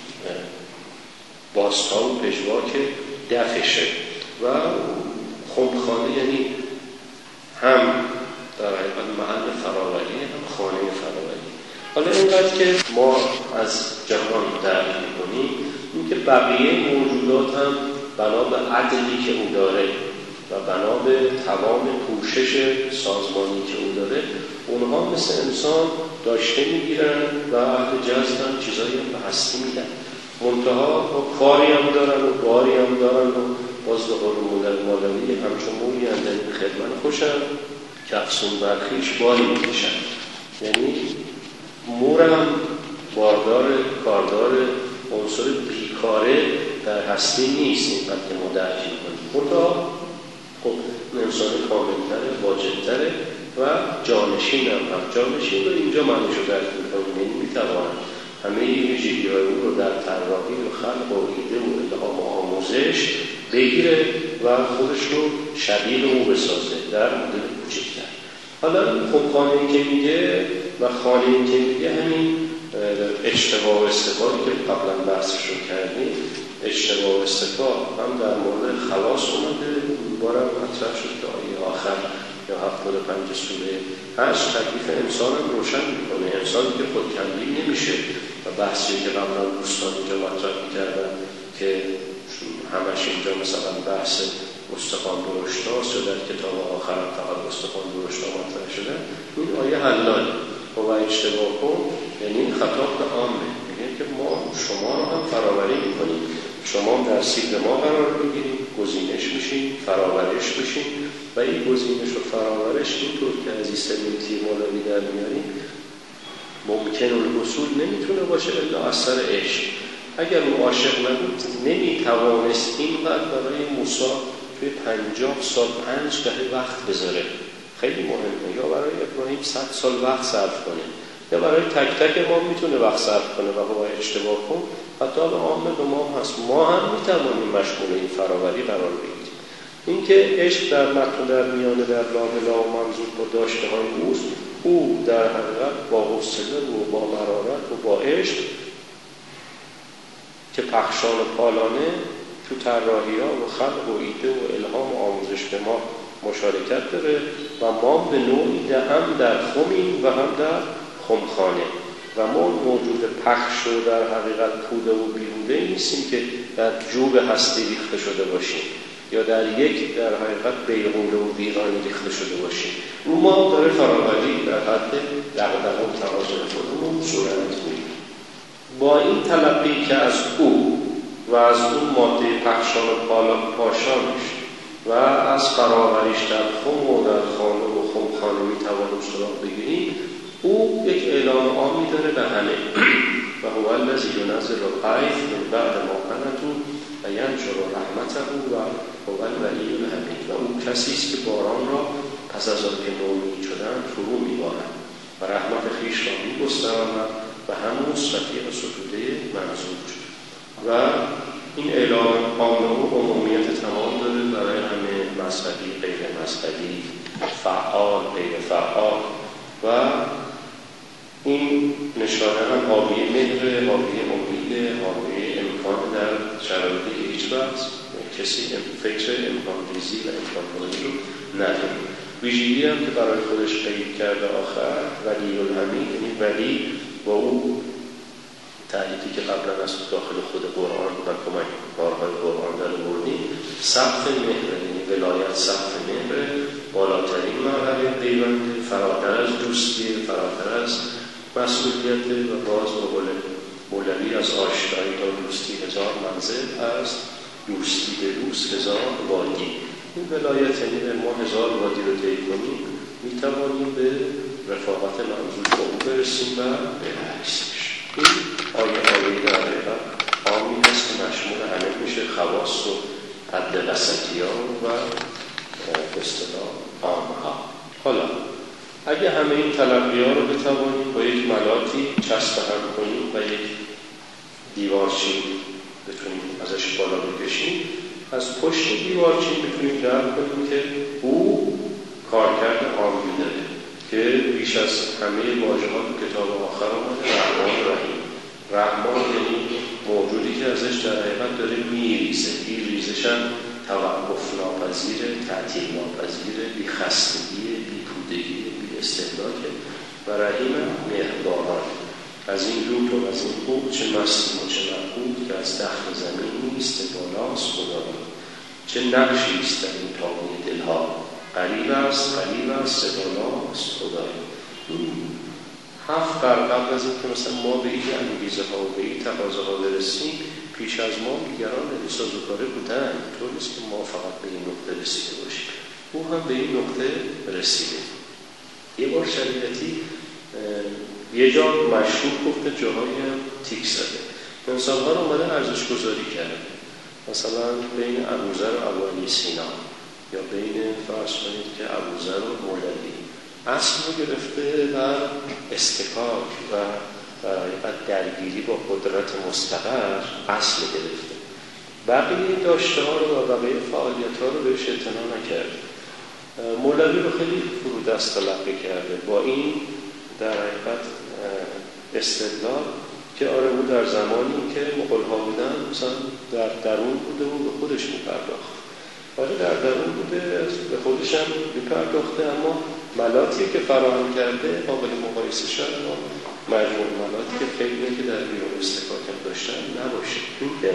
باستا و پژواک دفشه. و خمخانه یعنی هم در حقیقت محل فراوری، هم خانه فراوری. حالا اینقدر که ما از جهان درک می‌کنیم، این که بقیه موجودات هم بنا به عدلی که او داره و بنا به توان پوشش سازمانی که او داره، اونها مثل انسان داشته میگیرن و اهل جذب هم چیزایی هم به هستی میدن. منتها کاری هم دارن و باری هم دارن و باز به قول مولوی همچون مویی هم در این خدمت خوشن که افسون برخیش باری میکشن. یعنی مور هم باردار، کاردار، عنصر بیکاره در هستی نیست. اینقدر که ما درک می‌کنیم. منتها خب انسان کامل‌تره، واجب‌تره و جانشین هم هم جانشین رو اینجا معنیش رو درک می‌کنیم. یعنی می‌تواند همه ویژگی‌های او رو در طراحی و خلق و ایده و الهام و آموزش بگیره و خودش رو شبیه او بسازه در مدل کوچکتر. حالا خمخانه‌ای که میگه و خانه‌ای که میگه همین اجتماع و استفاده که قبلا بحثش رو کردیم، اجتماع و استفاده هم در مورد خلاص اومده، بارم مطرح شد که آیه آخر یا هفتاد و پنج سوره هشت تکلیف انسان هم روشن میکنه. انسانی که خود کمبین نمیشه و بحثی که قبلا دوستان اینجا مطرح میکردن که همش اینجا مثلا بحث استخوان درشتاست یا در کتاب آخر هم فقط استخوان درشتا مطرح شده، این آیه حلال و اجتماع کن، یعنی این خطاب به عامه، میگه که ما شما رو هم فراوری میکنیم، شما هم در سیل ما قرار بگیریم، گزینش میشیم، فراورش میشیم و این گزینش و فراورش اینطور که از این سمیتی مولوی در میاریم ممکن الوصول نمیتونه باشه الا اثر عشق. اگر او عاشق نبود نمیتوانست اینقدر برای موسی توی پنجاه سال پنج دهه وقت بذاره. خیلی مهمه. یا برای ابراهیم صد سال وقت صرف کنه یا برای تک تک ما میتونه وقت صرف کنه و با اشتباه کن حتی به عامه به ما هم هست. ما هم میتوانیم مشمول این فراوری قرار بگیریم. اینکه عشق در متن در میانه در لابلا و منظور با داشته های اوست، او در حقیقت با حوصله و با مرارت و با عشق که پخشان و پالانه تو طراحی ها و خلق و ایده و الهام و آموزش به ما مشارکت داره و ما به نوعی هم در خمیم و هم در خمخانه و ما موجود پخش و در حقیقت پوده و بیهوده نیستیم که در جوب هستی ریخته شده باشیم یا در یک در حقیقت بیغوله و ویرانی ریخته شده باشیم. رو ما داره فراوری در حد دغدغه و تقاضای خودمون صورت می‌گیره. با این تلقی که از او و از اون ماده پخشان و پاشانش و از فراوریش در خم و در خانه و خمخانه میتوانیم سراغ بگیریم، او یک اعلام عامی داره به همه و هو الذی ینزل الغیث من بعد ما قنطوا و ینشر رحمته و هو الولی الحمید. و او کسی است که باران را پس از آنکه نومید شدند فرو می‌بارد و رحمت خویش را می‌گستراند و همون رفیق ستوده منظور شد. و این اعلام عام او عمومیت تمام داره برای همه مذهبی، غیر مذهبی، فعال، غیر فعال و این نشانه هم حاوی مهر، حاوی امید، حاوی امکان در شرایطی که هیچ وقت کسی فکر امکان ریزی و امکان ریزی رو نداره. ویژگی هم که برای خودش قید کرده آخر ولی الامین، یعنی ولی با او تعریفی که قبلا از داخل خود قرآن و کمک کارهای قرآن در آوردیم، سقف مهر، یعنی ولایت سقف مهر، بالاترین مرحله پیوند، فراتر از دوستی، فراتر از مسئولیت و باز به مولوی از آشنایی تا دوستی هزار منزل است، دوستی به دوست هزار وادی. این ولایت یعنی ما هزار وادی رو طی کنیم می توانیم به رفاقت منظور با او برسیم و به حسش. این آیه آیه در حقیقت عامی هست که مشمول همه میشه، خواص و عدل وسطیان و به اصطلاح عامها. حالا اگه همه این تلقی ها رو بتوانیم با یک ملاتی چسب هم کنیم و یک دیوارچین بتونیم ازش بالا بکشیم، از پشت دیوارچین بتونیم درک کنیم که او کارکرد عامی داره که بیش از همه واژه‌ها تو کتاب آخر آمده رحمان رحیم. رحمان یعنی موجودی که ازش در حقیقت داره میریزه، این ریزش هم توقف ناپذیره، تعطیل ناپذیره، بی خستگی، بی پودگی، بی استهلاکه و رحیم مهربانان. از این لوت و از این خوب چه مستیم و چه مبهود که از دخل زمین نیست بالاست خداوند. چه نقشی است در این تابوی دلها، قریب است قریب است بالاست خداوند. هفت قرن قبل از این که مثلا ما به این انگیزه ها و به این تقاضه ها برسیم، پیش از ما دیگران سازوکاره بودن. طور نیست که ما فقط به این نقطه رسیده باشیم، او هم به این نقطه رسیده. یه بار شریعتی یه جا مشهور گفته، جاهایی هم تیک زده، انسان ها رو اومده ارزش گذاری کرده، مثلا بین ابوذر و ابو علی سینا یا بین فرض کنید که ابوذر و مولوی اصل رو گرفته و استکاک و درگیری با قدرت مستقر اصل گرفته، بقیه داشته ها رو و بقیه فعالیت ها رو بهش اعتنا نکرده. مولوی رو خیلی فرودست تلقی کرده با این در حقیقت استدلال که آره او در زمانی که مغول ها بودن مثلا در درون بوده و به خودش میپرداخت، آره در درون بوده به خودش هم میپرداخته، اما ملاتی که فراهم کرده قابل مقایسه شد با مجموع ملاتی که خیلی که در بیرون استکاکم داشتن نباشه. اینکه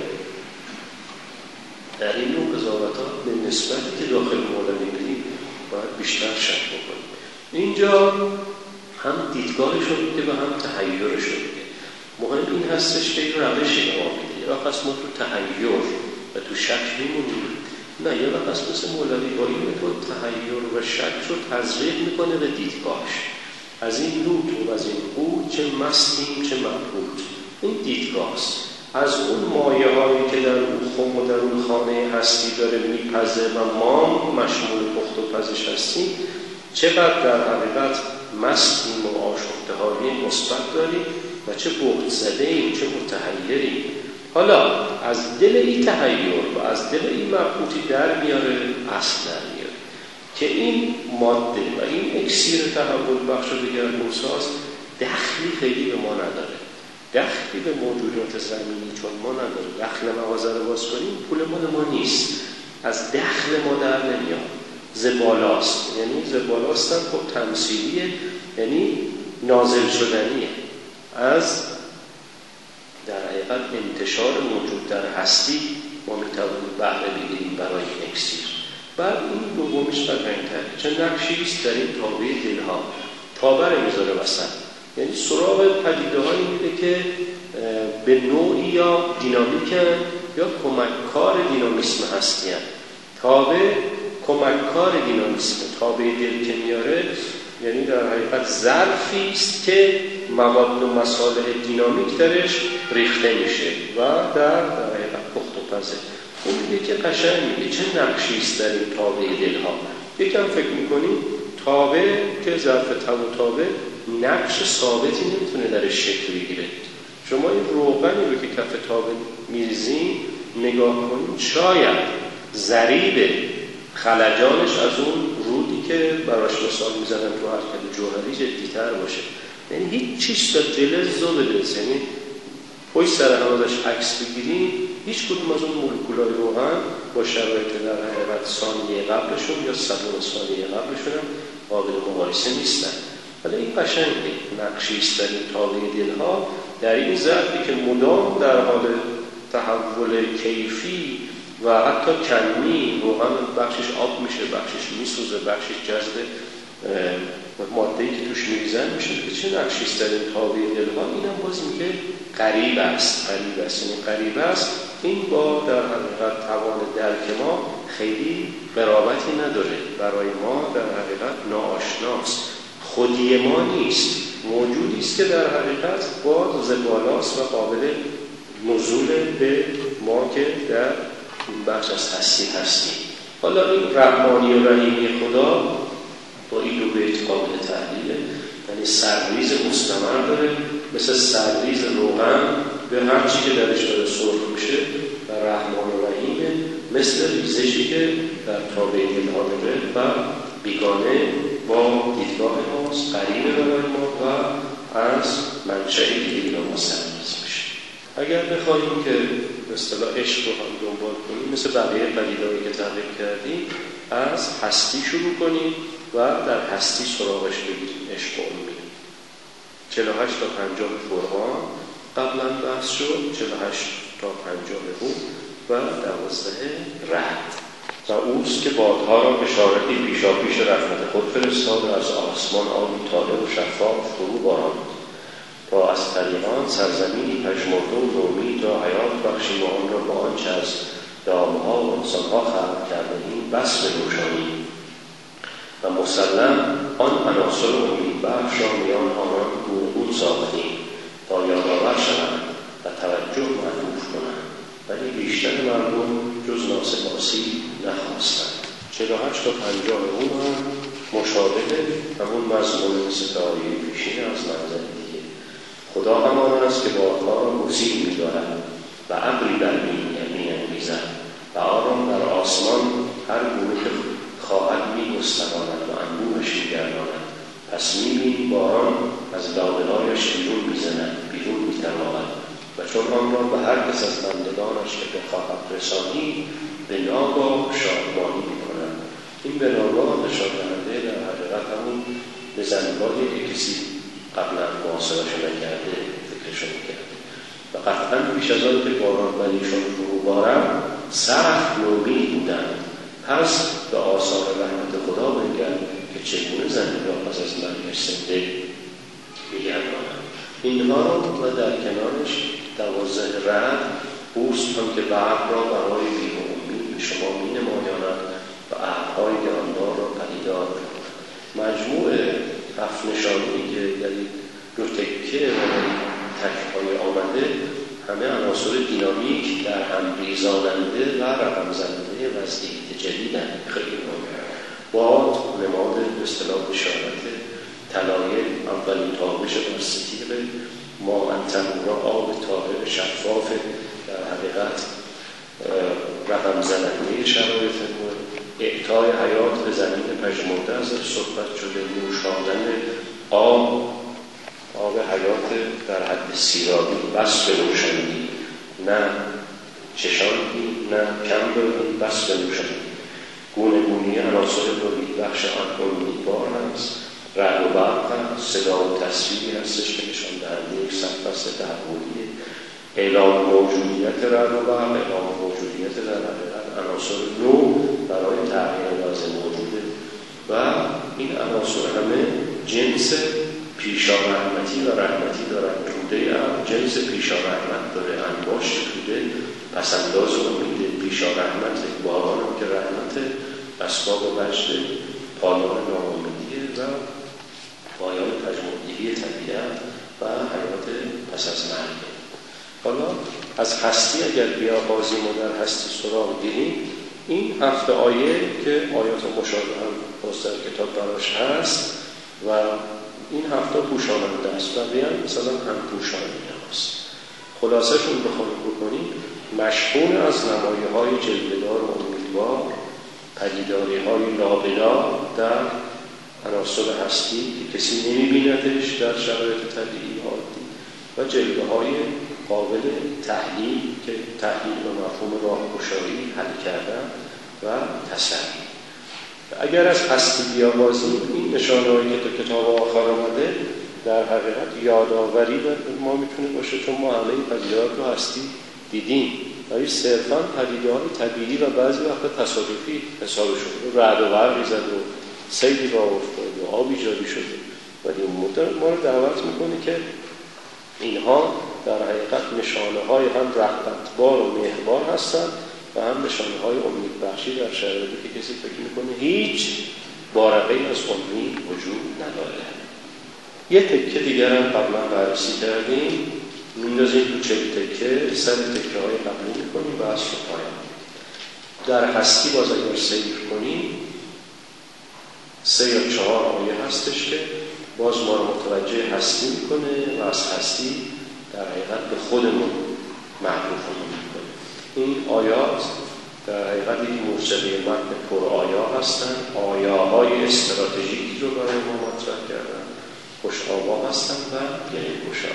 در این نوع قضاوت‌ها به نسبتی که داخل مولوی می‌دیم باید بیشتر شک بکنیم. اینجا هم دیدگاهش رو میده و هم تحیرش رو میده. مهم این هستش که این روشی ما میده. یه وقت ما تو تحیر و تو شک میمونیم، نه یه وقت مثل مولوی با این متد تحیر و شک رو تزریق میکنه به دیدگاهش. از این لوت و از این قوت چه مستیم چه مبهوت. این دیدگاهست. از اون مایه هایی که در اون خم و در اون خانه هستی داره میپزه و ما مشمول پخت و پزش هستیم، چقدر در حقیقت مستیم و آشفته حالی مثبت داریم و چه بهت زده ایم، چه متحیریم. حالا از دل این تحیر و از دل این مبهوتی در میاره اصل در میاره که این ماده و این اکسیر تحول بخش و دگرگونساز دخلی خیلی به ما نداره، دخلی به موجودات زمینی چون ما نداره. دخل مغازه رو باز کنیم پول مال ما نیست، از دخل ما در نمیاد، زبالاست. یعنی زبالاست هم خب تمثیلیه، یعنی نازل شدنیه از در حقیقت انتشار موجود در هستی. ما میتوانیم بهره بگیریم برای این اکسیر. بعد این دومیش بدرنگ‌تره، چه نقشی است در این تابع دلها، تابع رو میذاره وسط، یعنی سراغ پدیده هایی میده که به نوعی یا دینامیکن یا کمککار دینامیسم هستی هست. تابع کمککار دینامیسم، تابع دل که میاره یعنی در حقیقت ظرفی است که مواد و مصالح دینامیک درش ریخته میشه و در در حقیقت پخت و پزه. اون میگه که قشنگ میگه چه نقشی است در این تابع دلها. یکم فکر میکنیم تابع که ظرف تابع تابع نقش ثابتی نمیتونه درش شکل بگیره. شما این روغنی رو که کف تابع میریزین نگاه کنید، شاید ضریب خلجانش از اون رودی که براش مثال میزنن تو حرکت جوهری جدی‌تر باشه. یعنی هیچ چیز تا جلز و بلز، یعنی پشت سر هم ازش عکس بگیریم هیچ کدوم از اون مولکولای روغن با شرایط در حقیقت ثانیه قبلشون یا صدم ثانیه قبلشون هم قابل مقایسه نیستن. ولی این قشنگه، نقشی است در این تابع دلها، در این ظرفی که مدام در حال تحول کیفی و حتی کمی، روغن بخشش آب میشه، بخشش میسوزه، بخشش جذب ماده‌ای که توش میریزن میشه، که چه نقشی است در این تابع دلها. اینم باز میگه غریب است، غریب است، یعنی غریب است. این با در حقیقت توان درک ما خیلی قرابتی نداره، برای ما در حقیقت ناآشناست، خودی ما نیست، موجودی است که در حقیقت با زبالاست و قابل نزول به ما که در بخش از هستی هستیم. حالا این رحمانی و رحیمی خدا با این دو بیت قابل تحلیله، یعنی سرریز مستمر داره، مثل سرریز روغن به هر چی که درش داره سرخ میشه، و رحمان و رحیمه مثل ریزشی که در تابع دلها داره و بیگانه با دیدگاه ماست، قریب برای ما و از منشأ دیگه ما سرریز میشه. اگر بخواهیم که به اصطلاح عشق رو هم دنبال کنیم، مثل بقیه پدیده‌ای که تعریف کردیم، از هستی شروع کنیم و در هستی سراغش بگیریم عشق رو می‌بینیم. چهل و هشت تا پنجاه فرقان قبلا بحث شد، چهل و هشت تا پنجاه رو و دوازده رعد و اوست که بادها را بشارتی پیشا پیش رحمت خود فرستاد و از آسمان آبی طالع و شفاف فرو باراند تا از طریقان سرزمینی پژمرده و نومید را حیات بخشیم و آن را با آنچه از دامها و انسانها خلق کرده‌ایم بس بنوشانیم و مسلم آن عناصر امید بخش را میان آنان گوناگون ساختیم تا یادآور شوند و توجه معطوف کنند، ولی بیشتر مردم جز ناسپاسی نخواستند. چهل و هشت تا پنجاه اون هم مشابه همون مضمون ستاره پیشین از منظر دیگه. خدا همان است که بادها را گسیل می‌دارد و ابری در می‌انگیزد و آرام در آسمان هر گونه که خواهد می‌گستراند و انبوهش می‌گرداند. پس می‌بینی باران از لابه‌هایش بیرون می‌زند، بیرون می‌تراود و چون آن را به هر کس از بندگانش که بخواهد رسانید به ناگاه شادمانی می‌کند. این به ناگاه نشان دهنده در حقیقت همون به زنگاهی که کسی قبلا محاسبه‌اش نکرده فکرشو می‌کرده و قطعاً بیش از آن که باران بریشان فرو بارد سخت نومید بودند. پس به آثار رحمت خدا بنگر که چگونه زمین را پس از مرگش زنده می‌گرداند. اینها را و در کنارش دوازده رعد اوست هم که برق را برای بیم و امید به شما می‌نمایاند و ابرهای گراندار را پدیدار می‌کند. مجموع هفت نشانی که در این دو تکه و در این تکه‌های آمده همه عناصر دینامیک در هم ریزاننده و رقم زننده وضعیت جدیدند. خیلی مهمه. باد نماد به اصطلاح بشارت طلایه، اولین تابش بر ستیغ ما انتمورا، آب طاهر شفاف در حقیقت رقم زننده شرایط مورد، اعطای حیات به زمین پژمرده ازش صحبت شده، نوشاندن آب آب حیات در حد سیرابی بس بنوشندی، نه چشاندی نه کم بردی، بس بنوشندی. گونه گونی عناصر نوید بخش آن امیدوار هست. رعد و برق هست، صدا و تصویری هستش که نشان دهنده یک سرفصل تحولیه. اعلام موجودیت رعد و برق، اعلام موجودیت در حقیقت عناصر نو برای تغییر لازم موجوده و این عناصر همه جنس پیشا رحمتی و رحمتی دارن. توده هم جنس پیشا رحمت داره، انباشت توده پسنداز و امیده. پیشا رحمت باران هم که رحمت اسباب وجد پایان ناامیدیه و پایان پژمردگی طبیعت و حیات پس از مرگ. حالا از هستی اگر بیاغازیم و در هستی سراغ گیریم، این هفت آیه که آیات مشابه هم باز در کتاب براش هست و این هفته پوشاننده است و بیان مثلا هم پوشاننده هست. خلاصه‌شون بخواهیم بکنیم، مشمول از نمایه های جلوه‌دار و امیدوار، پدیداری های لابلا در عناصر هستی که کسی نمیبیندش در شرایط طبیعی عادی و جلوه های قابل تحلیل که تحلیل به مفهوم راهگشایی، حل کردن و تسری. اگر از هستی بیاوازیم، این نشانه‌هایی که تو کتاب آخر آمده در حقیقت یادآوری به ما میتونه باشه، چون ما همه پدیده‌ها رو هستی دیدیم ولی صرفاً پدیده‌های طبیعی و بعضی وقت تصادفی حساب شده، رعد و برقی زد و سیلی راه افتاد و آبی جاری شده، ولی ما رو دعوت میکنه که اینها در حقیقت نشانه‌های هم رحمتبار و مهربان هستند و هم نشانه‌های امیدبخشی در شرایطی که کسی فکر میکنه هیچ بارقه‌ای از امید وجود نداره. یه تکه دیگر هم قبلا بررسی کردیم، میندازیم تو چک تکه، سر تکه های قبلی میکنیم و از پایان. در هستی باز اگر سیر کنیم سه یا چهار آیه هستش که باز ما رو متوجه هستی میکنه و از هستی در حقیقت به خودمون معروفمون میکنه. این آیات در حقیقت یک موسیقی متن پر آیا هستن، آیاهای استراتژیکی رو برای ما مطرح کردن، خوش آوا هستن و یعنی گشا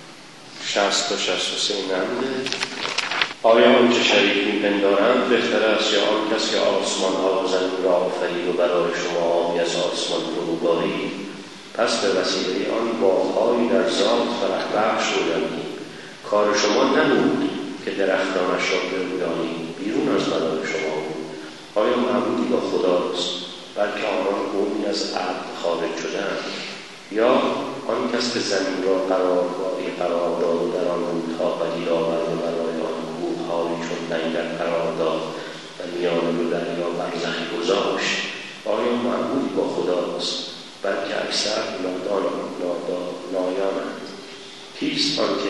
شصت تا شصت و سه نمده. آیا آنچه شریک می‌پندارند بهتر است یا آن کس که آسمان ها و زمین را آفرید و برای شما آبی از آسمان فرو بارید؟ پس به وسیله آن باغ‌هایی در ذات فرح بخش رویانید. کار شما نبود که درختانش را برویانید، بیرون از برای شما بود. آیا معبودی با خداست بلکه آنان قومی از عقل خارج شدند؟ یا آن کس که زمین را قرارگاهی قرار داد و در آن رودها پدید آورد و برای آن کوه‌هایی چون لنگر قرار داد و میان دو دریا برزخی گذاشت؟ آیا معبودی با خداست بلکه اکثر نادان نایانند؟ کیست آنکه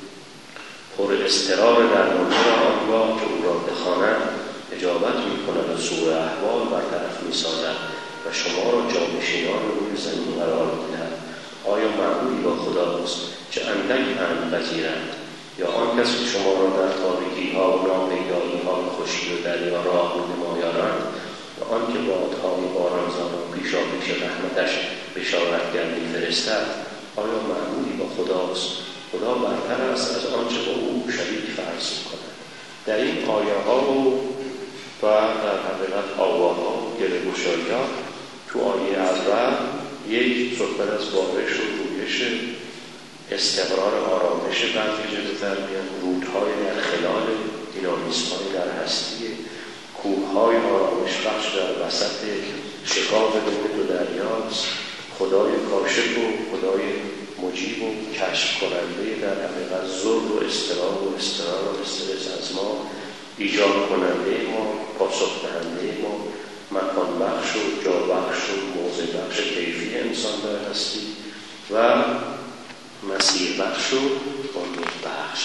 پر اضطرار درمانده را آنگاه که او را بخواند اجابت می‌کند و سوء احوال برطرف می‌سازد و شما را جانشینان روی زمین قرار می‌دهد؟ آیا معبودی با خداست چه اندک پند پذیرند؟ یا آن کس که شما را در تاریکی‌ها و ناپیدایی‌ها خشکی و دریا راه نمایانند و آن که بادهای بارانزا پیشا پیش رحمتش بشارتگر می‌فرستد؟ آیا معبودی با خداست؟ خدا برتر است از آنچه با او شریک فرض می‌کند. در این آیه‌ها و در حقیقت آواها و گره‌گشایی‌ها تو آیه اول یک صحبت از بارش و رویش استقرار آرامش برمی جلوتر میان، رودهای در خلال دینامیسم‌های در هستی، کوه‌های آرامش بخش در وسط شکاف بین دو دریاست، خدای کاشف و خدای مجیب و کشف کننده در حقیقت ذل و اضطراب و اضطرار و استرس از ما، ایجاد کننده ما، پاسخ دهنده ما، مکان بخش و جا بخش و موضع بخش کیفی انسان در هستی و مسیر بخش و امید بخش.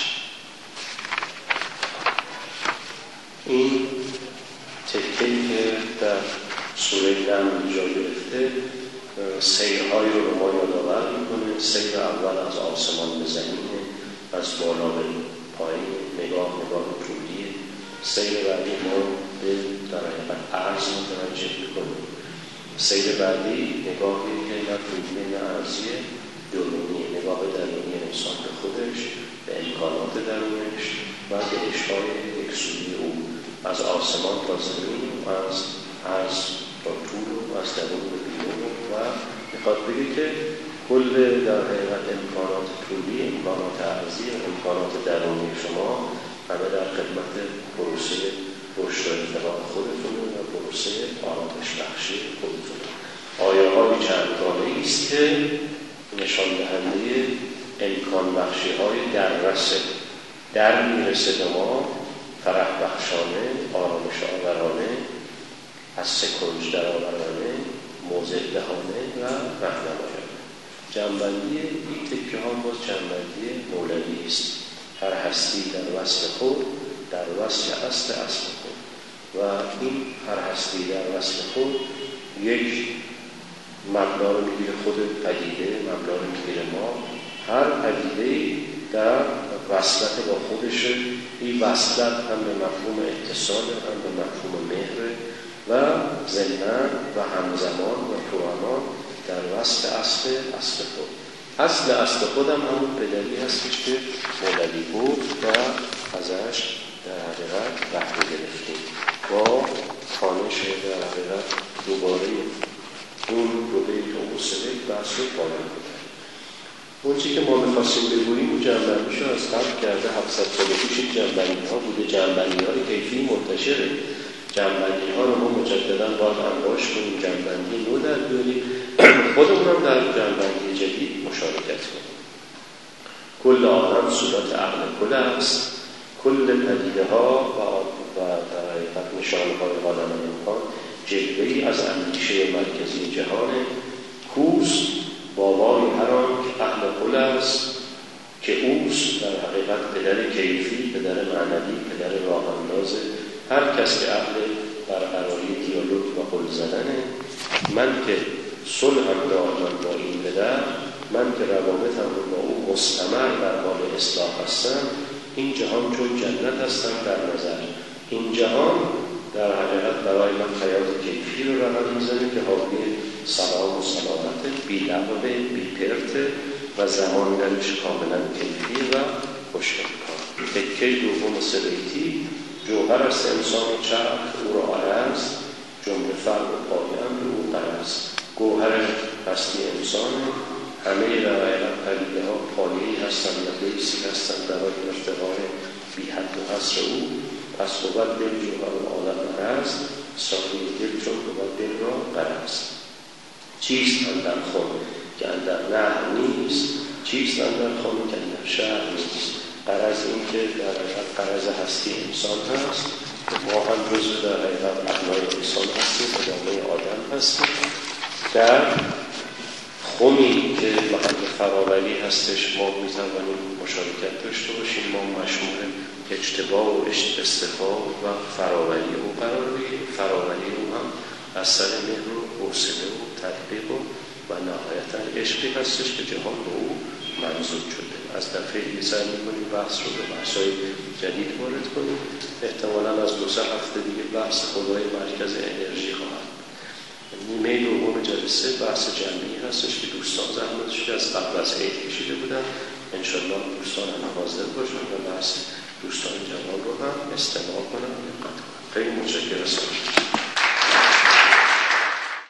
این تکه‌ای که در سوره نمل جا گرفته سیرهای رو به ما یادآور می‌کنه. سیر اول از آسمان به زمین، از بالا به پایین، نگاه نگاه طولیه. سیر بعدی ما به در حقیقت عرض متوجه می‌کنیم. سیر بعدی نگاهی که نه طولی نه عرضیه، درونی، نگاه درونی انسان به خودش، به امکانات درونش و به اشهای یکسوی او از آسمان تا زمین و از عرض تا طول و از درون به بیرون و میخواد بگه که کل در حقیقت امکانات طولی، امکانات عرضی و امکانات درونی شما همه در خدمت پروسه رشد و ارتقاء خودتونه و پروسه آرامش بخشی خودتونه. آیه های چند گانه‌ای است که نشان دهنده امکان بخشی های در رسه در میرسه به ما، فرح بخشانه، آرامش آورانه، از سکنج در آورانه، موضع دهانه و رهنمایانه. جنبندی این تکیه ها باز جنبندی مولوی است. هر هستی در وصف خود در وصف اصل اصل خود و این هر هستی در وصف خود یک مبنا رو میگیره خود پدیده، مبنا رو میگیره ما. هر پدیده در وصلت با خودشه. این وصلت هم به مفهوم اتصال، هم به مفهوم مهر و ضمناً و همزمان و توامان در وصف اصل اصل خود. اصل اصل خودم همون پدری هستش که مولوی بود و ازش در حقیقت بهره گرفتیم. با خانش در حقیقت دوباره اون رو بیت و اون سبک بحث رو پایان بودن. اون چی که ما می‌خواستیم بگوییم اون جنبندیشو از قبل کرده. هفتصد سال پیش این جنبندی ها بوده، جنبندی های کیفی منتشره. جنبندی ها رو ما مجددا باید انباش کنیم، جنبندی نو در بیاریم، خودمون هم در جنبندی جدید مشارکت کنیم. کل عالم صورت عقل کل است، کل پدیده ها و در حقیقت نشانه های عالم امکان جلوه‌ای از اندیشه مرکزی جهان کوست بابای هر آن که اهل کل است، که اوست در حقیقت پدر کیفی، پدر معنوی، پدر راه انداز هر کس که اهل برقراری دیالوگ و قل زدنه. من که صلحم دارم با این پدر، من که روابطم با او مستمر در حال اصلاح هستم، این جهان چون جنت هستم در نظر. این جهان در حقیقت برای من حیات کیفی رو رقم میزنه که حاوی سلام و سلامت، بی لغوه، بی پرته و زمان درش کاملا کیفی و خوشمکان. تکه دوم سه بیتی: جوهر است انسان و چرخ او را عرض، جمله فرق و پایان او قرض. گوهر هستی انسان، همه در حقیقت پدیده ها پایه‌ای هستند و بیسی هستند برای ارتقای بی حد و حصر او. پس بود دل جوهر و عالم عرض، ساقی دل چون بود دل را قرض. چیست اندر خون که اندر نهر نیست، چیست اندر خون که اندر شهر نیست. قرض این که در حقیقت قرض هستی انسان هست، ما هم جزو در حقیقت ابنای انسان هستیم، ادامه آدم هستیم. در خونی که محل فراوری هستش ما میتوانیم مشارکت داشته باشیم، ما مشمول اجتباع و استفاع و فراوری او قرار بگیریم. فراوری او هم از سر مهر و حوصله و تطبیق و و نهایتا عشقی هستش که جهان به او منظور شده. از دفعه دیگه سعی می‌کنیم بحث رو به بحث‌های جدید وارد کنیم. احتمالاً از دو سه هفته دیگه بحث خدای مرکز انرژی خواهد. نیمه دوم جلسه بحث جمعی هستش که دوستان زحمتش که از قبل از عید کشیده بودن. انشالله دوستان هم حاضر باشن و بحث دوستان جوان رو هم استماع کنن و دقت کنن. خیلی متشکرم.